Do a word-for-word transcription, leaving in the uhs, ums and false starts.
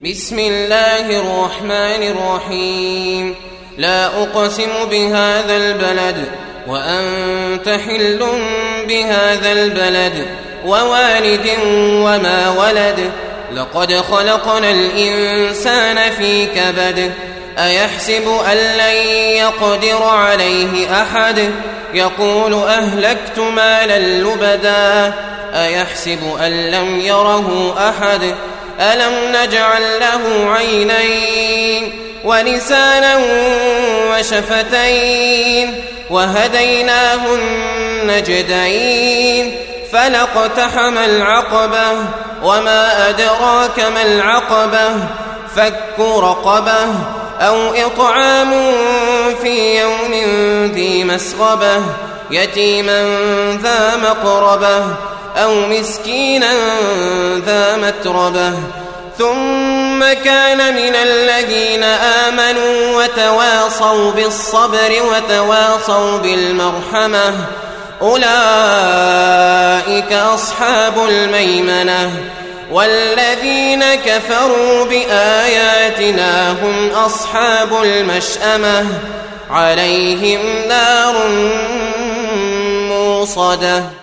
بسم الله الرحمن الرحيم. لا أقسم بهذا البلد وأنت حل بهذا البلد ووالد وما ولد. لقد خلقنا الإنسان في كبد. أيحسب أن لن يقدر عليه أحد. يقول أهلكت مالا لبدا. أيحسب أن لم يره أحد. ألم نجعل له عينين ولسانا وشفتين وهديناه النجدين. فلاقتحم العقبة وما أدراك ما العقبة. فك رقبة أو إطعام في يوم ذي مسغبة يتيما ذا مقربة أو مسكينا ذا متربة. ثم كان من الذين آمنوا وتواصوا بالصبر وتواصوا بالمرحمة أولئك أصحاب الميمنة. والذين كفروا بآياتنا هم أصحاب المشأمة عليهم نار موصدة.